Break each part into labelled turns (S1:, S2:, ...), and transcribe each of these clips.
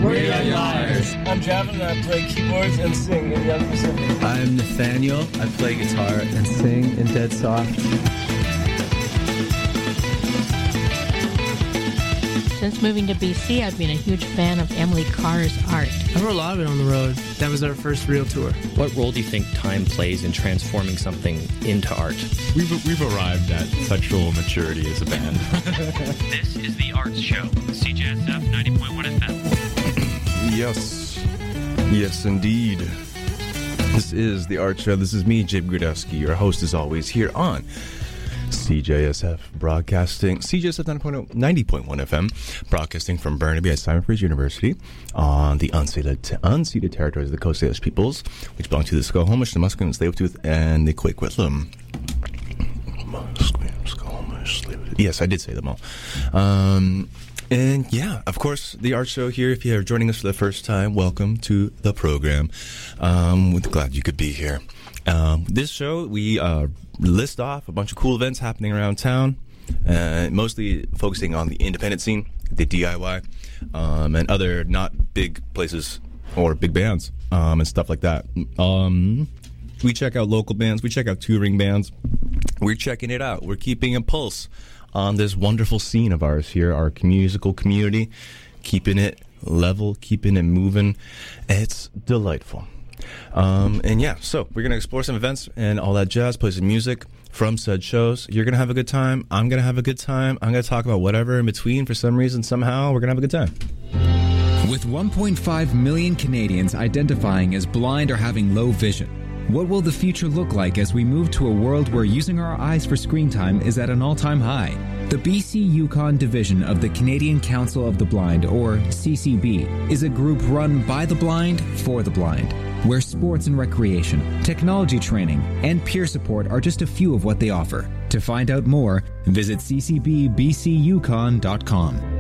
S1: We are liars.
S2: I'm Javin, and I play keyboards and sing in Young Pacific.
S3: I'm Nathaniel. I play guitar and sing in Dead Soft.
S4: Since moving to BC, I've been a huge fan of Emily Carr's art.
S5: I wrote a lot of it on the road. That was our first real tour.
S6: What role do you think time plays in transforming something into art?
S7: We've arrived at sexual maturity as a band.
S8: This is The Arts Show, CJSF 90.1 FM.
S9: Yes, indeed. This is The Arts Show. This is me, Jib Grudowski, your host as always, here on CJSF Broadcasting, CJSF 90.1 FM, broadcasting from Burnaby at Simon Fraser University on the unceded territories of the Coast Salish peoples, which belong to the Squamish, the Musqueam, the Tsleil-Waututh, and the Coquitlam. Yes, I did say them all. And yeah, of course, the art show here. If you are joining us for the first time, welcome to the program. We're glad you could be here. This show, we list off a bunch of cool events happening around town, mostly focusing on the independent scene, the DIY, and other not big places or big bands, and stuff like that. We check out local bands. We check out touring bands. We're checking it out. We're keeping a pulse on this wonderful scene of ours here, our musical community, keeping it level, keeping it moving. It's delightful. And yeah, so we're going to explore some events and all that jazz, play some music from said shows. You're going to have a good time. I'm going to have a good time. I'm going to talk about whatever in between. For some reason, somehow, we're going to have a good time.
S10: With 1.5 million Canadians identifying as blind or having low vision, what will the future look like as we move to a world where using our eyes for screen time is at an all-time high? The BC Yukon division of the Canadian Council of the Blind, or CCB, is a group run by the blind for the blind, where sports and recreation, technology training, and peer support are just a few of what they offer. To find out more, visit ccbbcuyukon.com.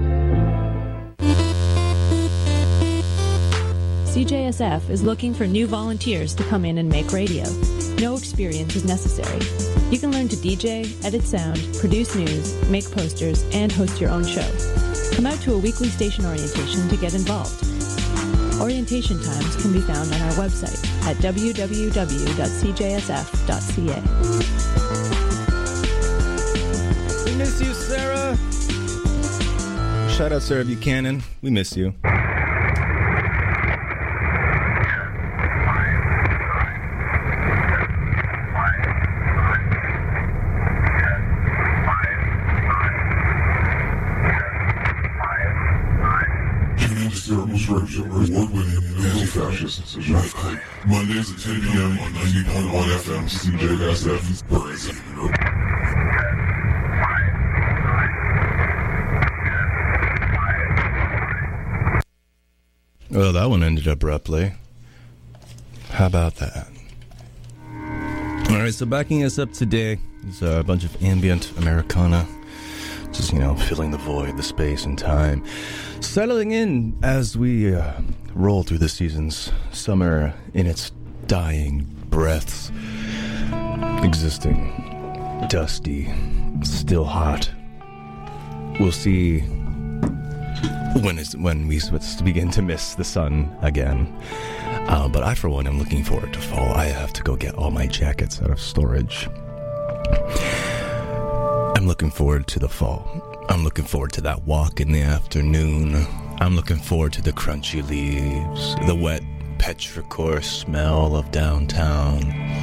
S11: CJSF is looking for new volunteers to come in and make radio. No experience is necessary. You can learn to DJ, edit sound, produce news, make posters, and host your own show. Come out to a weekly station orientation to get involved. Orientation times can be found on our website at www.cjsf.ca.
S9: We miss you, Sarah. Shout out Sarah Buchanan. We miss you.
S12: Award-winning anti-fascist Mondays at 10 p.m. on 90.1 FM CJSF Burns.
S9: Well, that one ended abruptly. How about that? All right, so backing us up today is a bunch of ambient Americana. Just, filling the void, the space and time. Settling in as we roll through the seasons. Summer in its dying breaths. Existing. Dusty. Still hot. We'll see when we begin to miss the sun again. But I, for one, am looking forward to fall. I have to go get all my jackets out of storage. I'm looking forward to the fall. I'm looking forward to that walk in the afternoon. I'm looking forward to the crunchy leaves, the wet petrichor smell of downtown.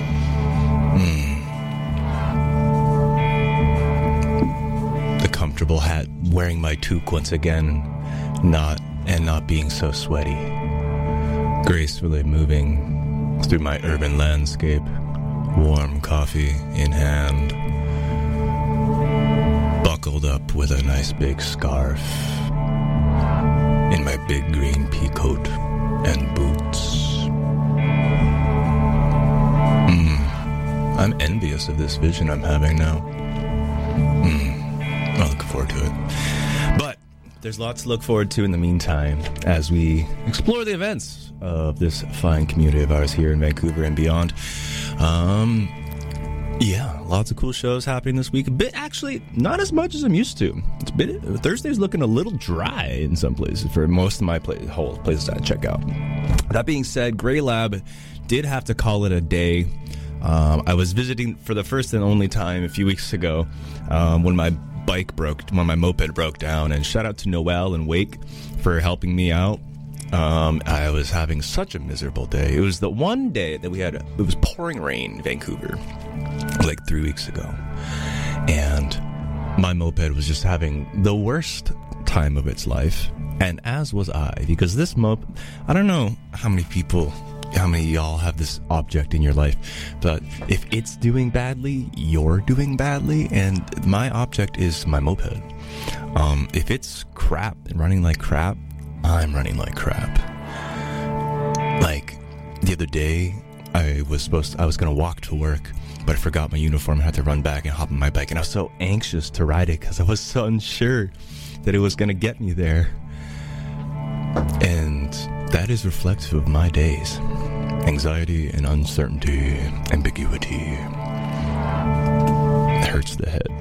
S9: The comfortable hat, wearing my toque once again, not being so sweaty. Gracefully moving through my urban landscape, warm coffee in hand. Buckled up with a nice big scarf, in my big green pea coat and boots. I'm envious of this vision I'm having now. I'm looking forward to it. But there's lots to look forward to in the meantime as we explore the events of this fine community of ours here in Vancouver and beyond. Yeah, lots of cool shows happening this week. A bit, actually, not as much as I'm used to. Thursday's looking a little dry in some places for most of my whole places I check out. That being said, Grey Lab did have to call it a day. I was visiting for the first and only time a few weeks ago when my moped broke down, and shout out to Noel and Wake for helping me out. I was having such a miserable day. It was the one day that it was pouring rain in Vancouver like 3 weeks ago, and my moped was just having the worst time of its life, and as was I, because this moped, I don't know how many of y'all have this object in your life, but if it's doing badly, you're doing badly, and my object is my moped. If it's crap and running like crap, I'm running like crap. Like the other day, I was going to walk to work, but I forgot my uniform and had to run back and hop on my bike, and I was so anxious to ride it because I was so unsure that it was going to get me there. And that is reflective of my days. Anxiety and uncertainty, ambiguity. It hurts the head.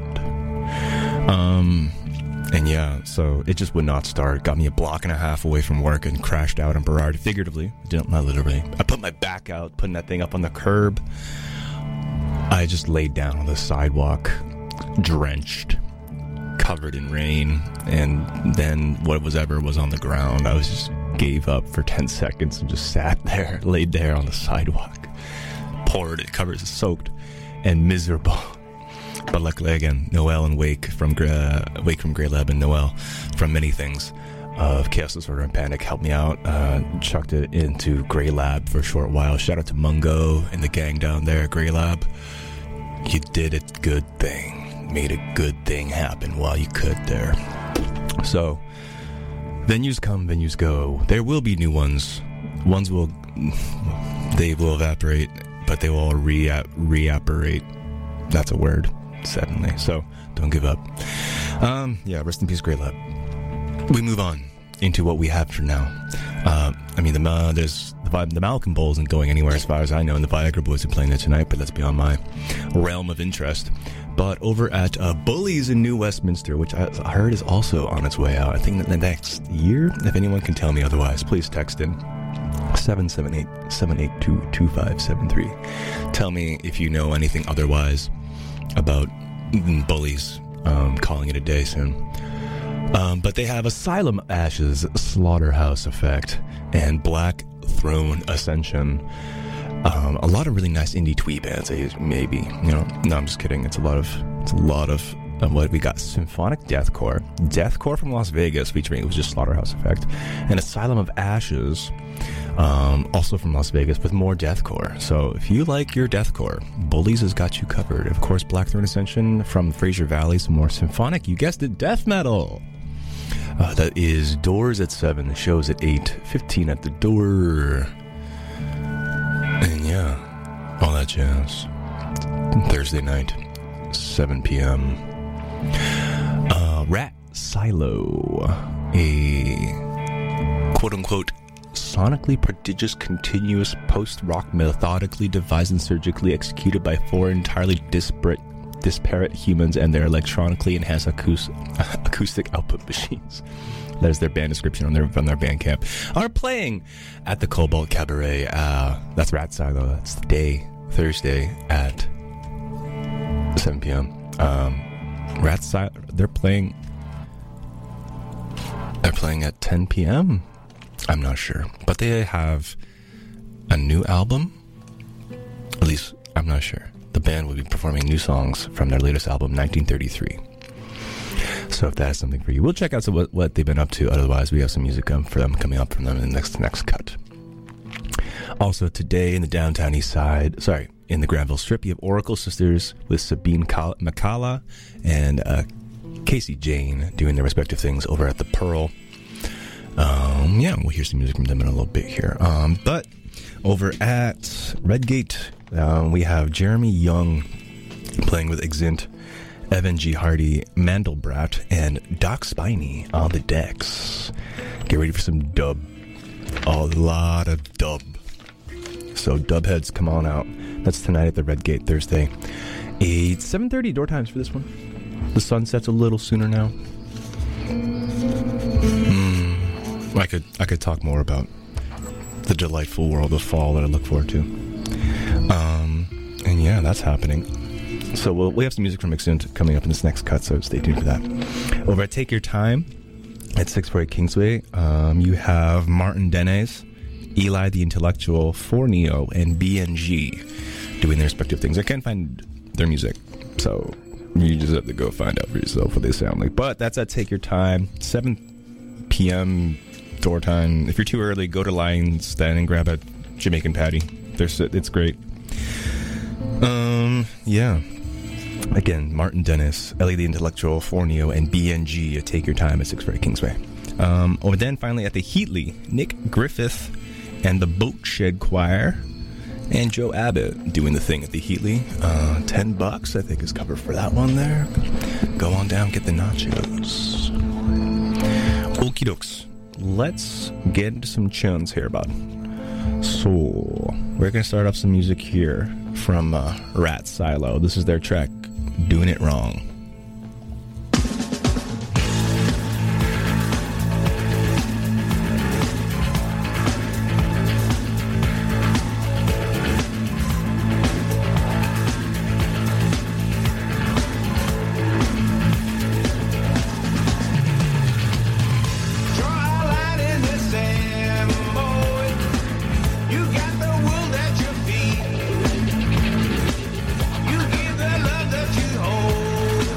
S9: And yeah, so it just would not start. Got me a block and a half away from work and crashed out in Burrard. Figuratively, not literally. I put my back out, putting that thing up on the curb. I just laid down on the sidewalk, drenched, covered in rain, and then whatever was on the ground, I was just gave up for 10 seconds and just sat there, laid there on the sidewalk, soaked and miserable. But luckily, again, Noel and Wake from Grey Lab and Noel from Many Things of Chaos Disorder and Panic helped me out, chucked it into Grey Lab for a short while. Shout out to Mungo and the gang down there at Grey Lab. You did a good thing, made a good thing happen while you could there. So, venues come, venues go. There will be new ones. They will evaporate, but they will all reapparate. That's a word, suddenly. So don't give up. Yeah, rest in peace, Grey Lab. We move on into what we have for now. The Malcolm Bowl isn't going anywhere as far as I know, and the Viagra Boys are playing there tonight, but that's beyond my realm of interest. But over at Bullies in New Westminster, which I heard is also on its way out, I think the next year. If anyone can tell me otherwise, please text in 778-782-2573. Tell me if you know anything otherwise about Bullies calling it a day soon. But they have Asylum Ashes, Slaughterhouse Effect, and Black Throne Ascension. A lot of really nice indie twee bands, maybe. No, I'm just kidding. It's a lot of what we got. Symphonic Deathcore from Las Vegas, featuring, it was just Slaughterhouse Effect, and Asylum of Ashes, also from Las Vegas, with more deathcore. So if you like your deathcore, Bullies has got you covered. Of course, Black Throne Ascension from Fraser Valley, some more symphonic, you guessed it, death metal. That is Doors at 7, the show's at 8:15 at the door. And yeah, all that jazz. Thursday night, 7 p.m. Rat Silo, a quote-unquote sonically prodigious, continuous post-rock methodically devised and surgically executed by 4 entirely disparate humans and their electronically enhanced acoustic output machines. That is their band description on their Bandcamp. Are playing at the Cobalt Cabaret. That's Rat Silo. That's the day, Thursday at 7 p.m. Rat Silo. They're playing at 10 p.m. I'm not sure, but they have a new album. At least I'm not sure. The band will be performing new songs from their latest album, 1933. So if that is something for you, we'll check out what they've been up to. Otherwise, we have some music coming up from them in the next cut. Also today in the downtown east side, in the Granville Strip, you have Oracle Sisters with Sabine Makala and Casey Jane doing their respective things over at the Pearl. Yeah, we'll hear some music from them in a little bit here. But over at Redgate, we have Jeremy Young playing with Exint, Evan G. Hardy, Mandelbrat, and Doc Spiney on the decks. Get ready for some dub. A lot of dub. So dub heads, come on out. That's tonight at the Redgate, Thursday. It's 7:30 door times for this one. The sun sets a little sooner now. I could talk more about the delightful world of fall that I look forward to. And yeah, that's happening. So we have some music from Exunt coming up in this next cut, so stay tuned for that. Over at Take Your Time at 648 Kingsway, you have Martin Denez, Eli the Intellectual, 4Neo, and BNG doing their respective things. I can't find their music, so you just have to go find out for yourself what they sound like. But that's at Take Your Time, 7 p.m. door time. If you're too early, go to Lion's Den and grab a Jamaican patty. It's great. Yeah. Again, Martin Dennis, Ellie the Intellectual, 4Neo, and BNG at Take Your Time at 648 Kingsway. Over then, finally, at the Heatley, Nick Griffith and the Boatshed Choir and Joe Abbott doing the thing at the Heatley. $10, I think, is covered for that one there. Go on down, get the nachos. Okie dokes. Let's get into some tunes here, bud. So, we're going to start off some music here from Rat Silo. This is their track, Doing It Wrong.
S1: You give the love that you hold.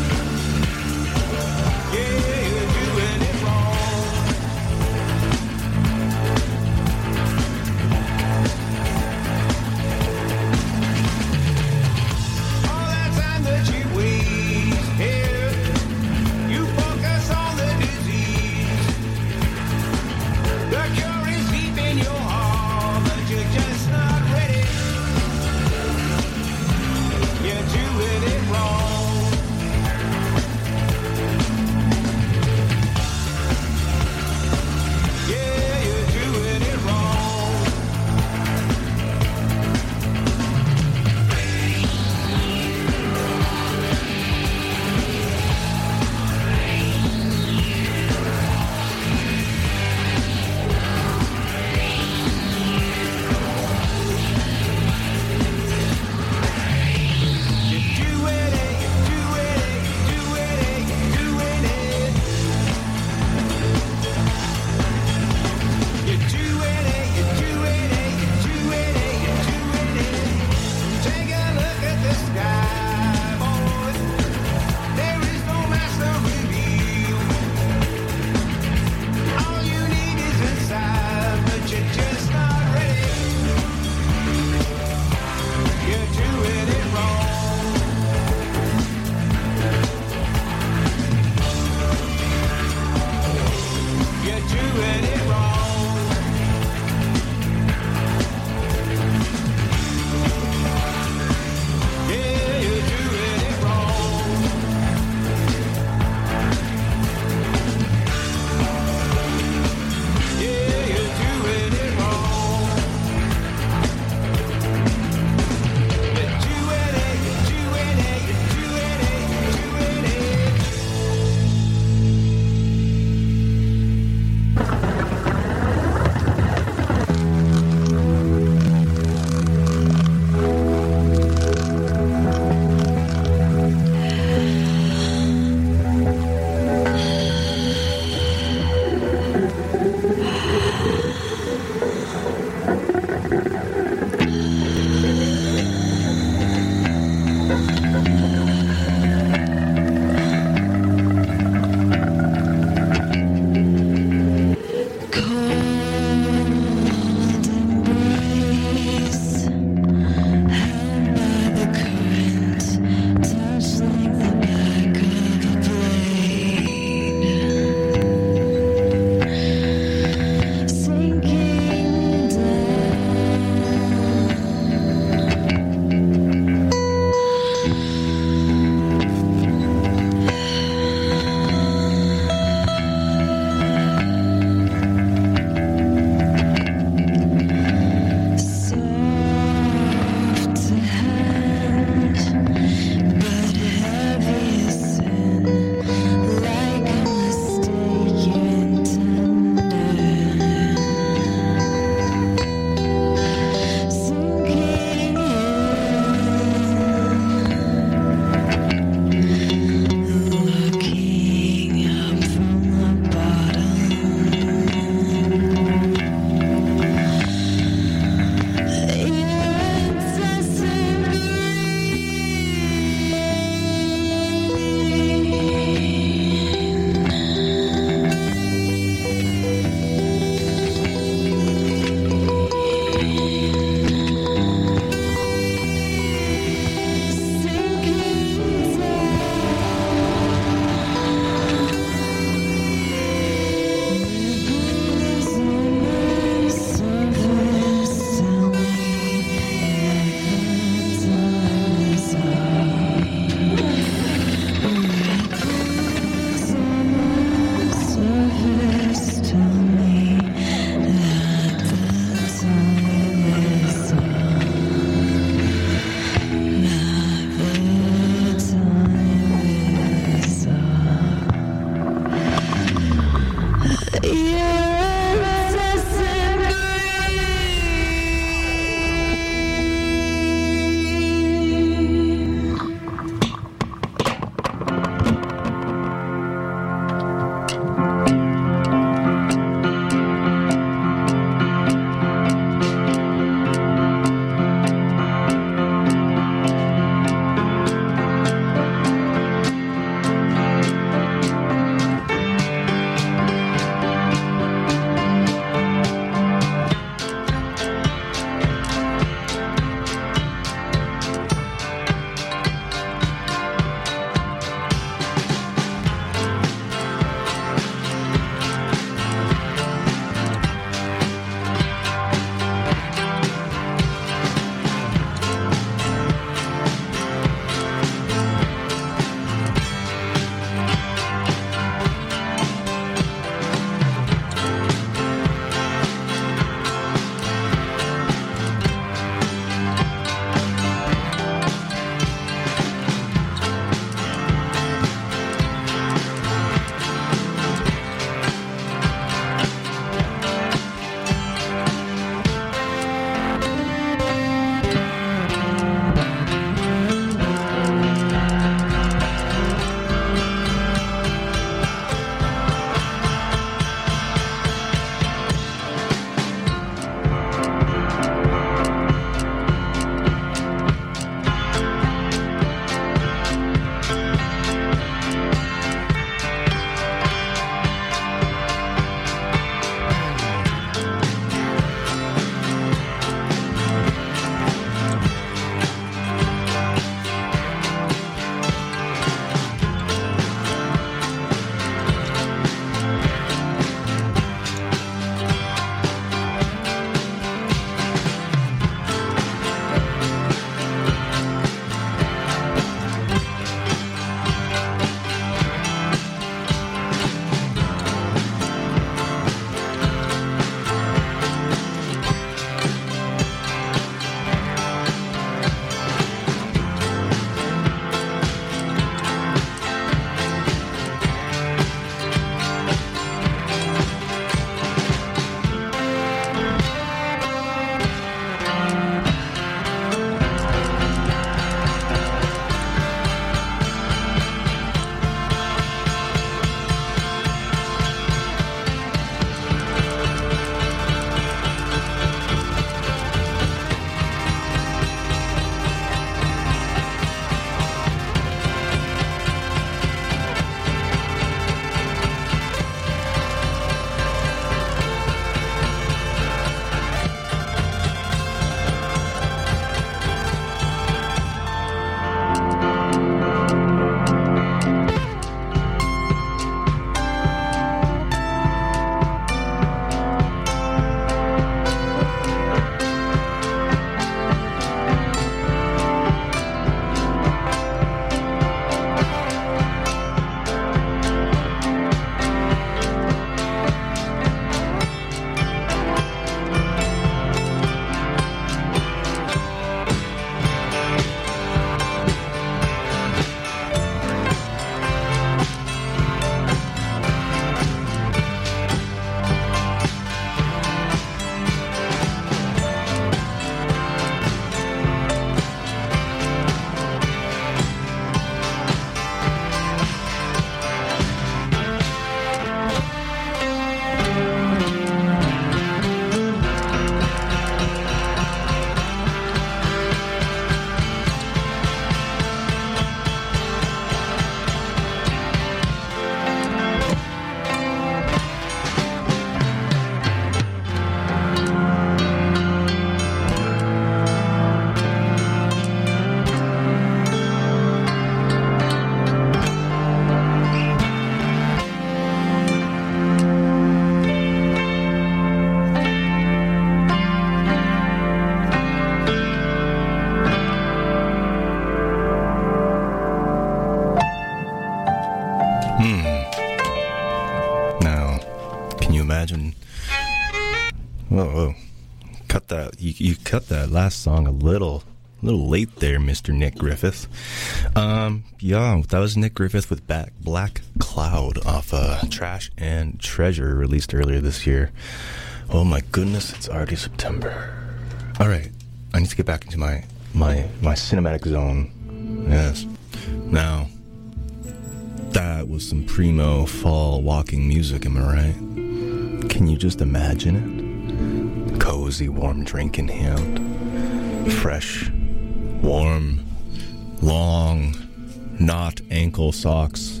S9: You cut that last song a little late there, Mr. Nick Griffith. Yeah, that was Nick Griffith with Black Cloud off Trash and Treasure, released earlier this year. Oh my goodness, it's already September. All right, I need to get back into my cinematic zone. Yes. Now, that was some primo fall walking music, am I right? Can you just imagine it? Cozy, warm drink in hand. Fresh, warm, long, not ankle socks.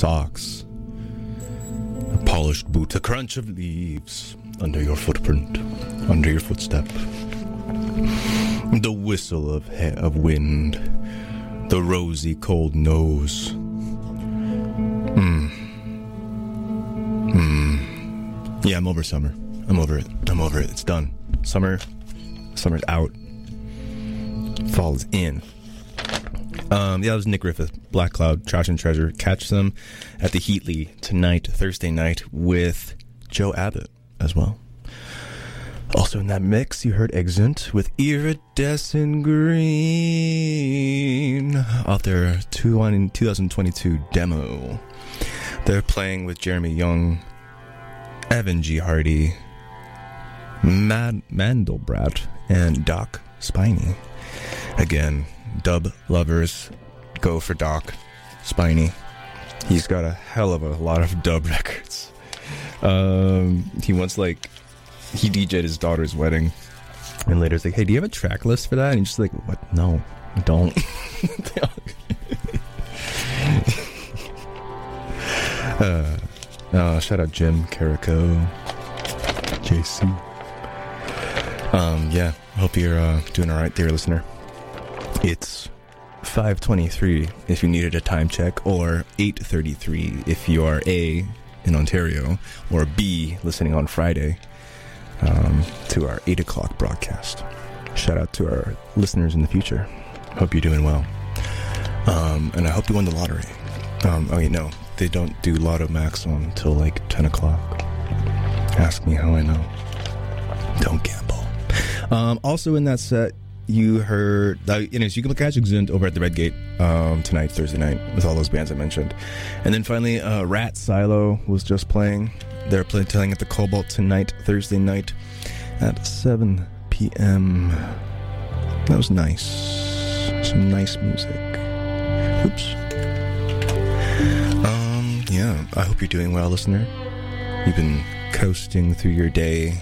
S9: A polished boot, a crunch of leaves under your footprint, under your footstep. The whistle of wind, the rosy cold nose. Yeah, I'm over summer. I'm over it. It's done. Summer's out. Fall is in. Yeah, that was Nick Griffith, Black Cloud, Trash and Treasure. Catch them at the Heatley tonight, Thursday night, with Joe Abbott as well. Also in that mix, you heard Exeunt with Iridescent Green off their 2022 demo. They're playing with Jeremy Young, Evan G. Hardy, Mandelbrot, and Doc Spiney. Again, dub lovers, go for Doc Spiney. He's got a hell of a lot of dub records. He DJ'd his daughter's wedding, and later it's like, hey, do you have a track list for that? And he's just like, what? No, I don't. Shout out Jim Carrico, JC. Yeah, hope you're doing all right there, listener. It's 5:23 if you needed a time check, or 8:33 if you are A, in Ontario, or B, listening on Friday to our 8 o'clock broadcast. Shout out to our listeners in the future. Hope you're doing well. And I hope you won the lottery. Oh, wait, no. They don't do Lotto Max until like 10 o'clock. Ask me how I know. Don't gamble. Also in that set, you heard... you can catch Exeunt over at the Red Gate tonight, Thursday night, with all those bands I mentioned. And then finally, Rat Silo was just playing. They're playing at the Cobalt tonight, Thursday night, at 7 p.m. That was nice. Some nice music. Oops. Yeah, I hope you're doing well, listener. You've been coasting through your day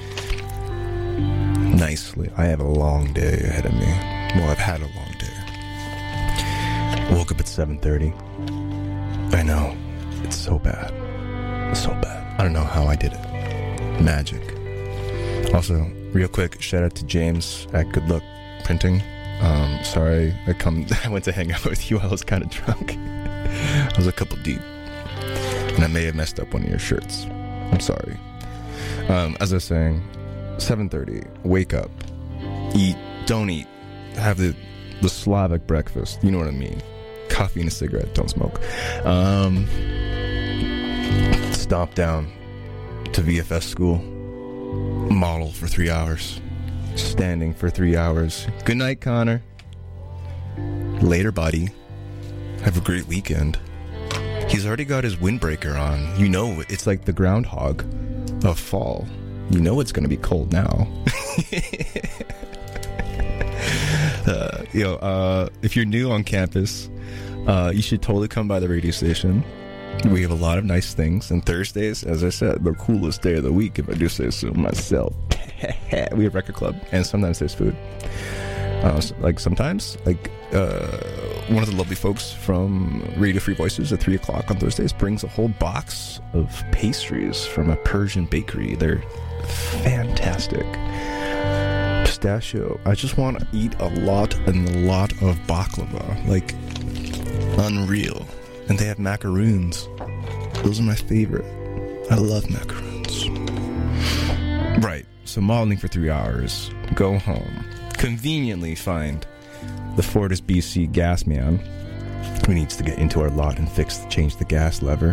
S9: nicely. I have a long day ahead of me. Well, I've had a long day. Woke up at 7:30. I know. It's so bad. It's so bad. I don't know how I did it. Magic. Also, real quick, shout out to James at Good Luck Printing. Sorry, I went to hang out with you. I was kind of drunk. I was a couple deep. And I may have messed up one of your shirts. I'm sorry. As I was saying, 7:30, wake up, eat, don't eat, have the Slavic breakfast, you know what I mean, coffee and a cigarette, don't smoke, stomp down to VFS school, model for 3 hours, standing for 3 hours, good night, Connor, later, buddy, have a great weekend. He's already got his windbreaker on, you know, it's like the groundhog of fall. You know it's going to be cold now. If you're new on campus, you should totally come by the radio station. We have a lot of nice things. And Thursdays, as I said, the coolest day of the week, if I do say so myself. We have record club, and sometimes there's food. Sometimes, one of the lovely folks from Radio Free Voices at 3 o'clock on Thursdays brings a whole box of pastries from a Persian bakery. They're fantastic. Pistachio. I just want to eat a lot of baklava. Like, unreal. And they have macaroons. Those are my favorite. I love macaroons. Right. So modeling for 3 hours. Go home. Conveniently find the Fortis BC gas man who needs to get into our lot and change the gas lever.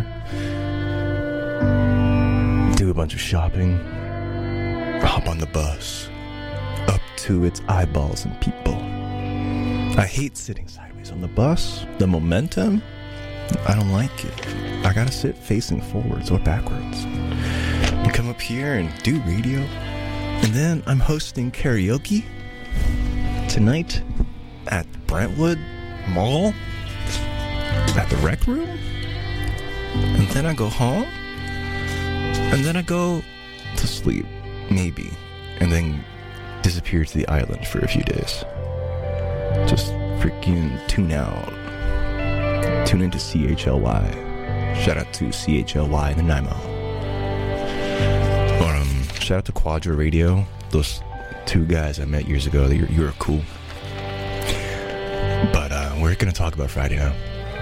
S9: Do a bunch of shopping. Hop on the bus. to its eyeballs and people. I hate sitting sideways on the bus. The momentum, I don't like it. I gotta sit facing forwards or backwards. And come up here and do radio. And then I'm hosting karaoke tonight at Brentwood Mall at the Rec Room. And then I go home. And then I go to sleep, maybe. And then disappear to the island for a few days. Just freaking tune out. Tune into CHLY. Shout out to CHLY in the Nanaimo. Or, shout out to Quadra Radio. Those two guys I met years ago. You were cool. But we're going to talk about Friday now.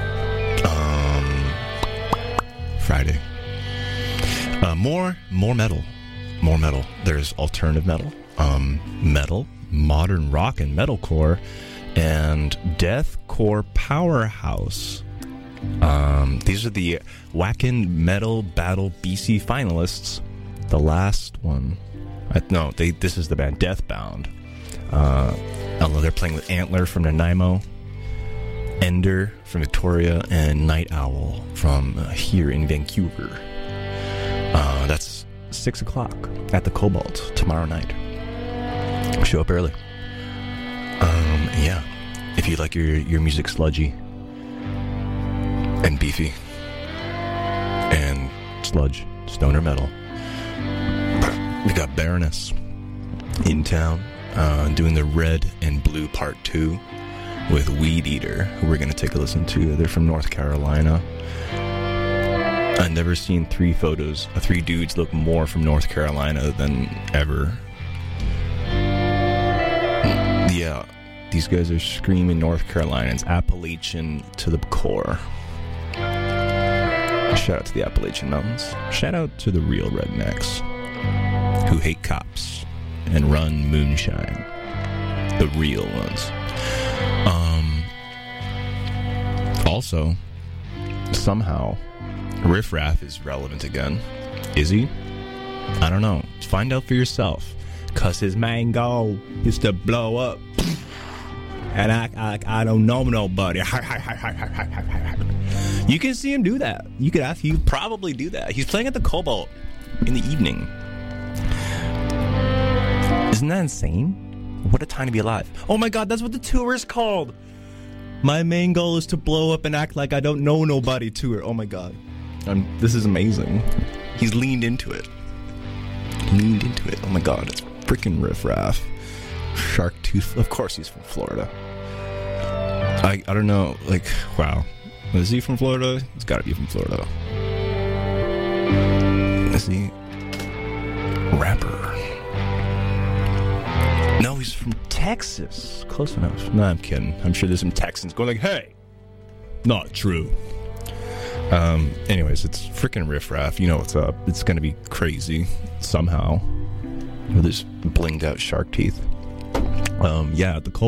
S9: Friday. More metal. More metal. There's alternative metal. Metal, modern rock and metalcore, and deathcore powerhouse. These are the Wacken Metal Battle BC finalists. The last one, this is the band Deathbound. They're playing with Antler from Nanaimo, Ender from Victoria, and Night Owl from here in Vancouver. That's 6 o'clock at the Cobalt tomorrow night. Show up early. Yeah. If you like your music sludgy and beefy and sludge, stoner metal, we got Baroness in town doing the Red and Blue Part 2 with Weed Eater, who we're going to take a listen to. They're from North Carolina. I've never seen 3 dudes look more from North Carolina than ever. Yeah, these guys are screaming North Carolinians, Appalachian to the core. Shout out to the Appalachian Mountains. Shout out to the real rednecks who hate cops and run moonshine. The real ones. Also, somehow, Riff Raff is relevant again. Is he? I don't know. Find out for yourself. Cause his main goal is to blow up and act like I don't know nobody. You can see him do that. You could ask. He probably do that. He's playing at the Cobalt in the evening. Isn't that insane? What a time to be alive. Oh my god, that's what the tour is called. My main goal is to blow up and act like I don't know nobody tour. Oh my god. This is amazing. He's leaned into it. Oh my god, it's freaking Riff Raff. Shark Tooth. Of course he's from Florida. I don't know, like, wow. Is he from Florida? He's gotta be from Florida. Is he? Rapper. No, he's from Texas. Close enough. No, I'm kidding. I'm sure there's some Texans going like, hey! Not true. Anyways, it's freaking Riff Raff. You know what's up. It's gonna be crazy somehow with his blinged out shark teeth. Yeah, at the Cobalt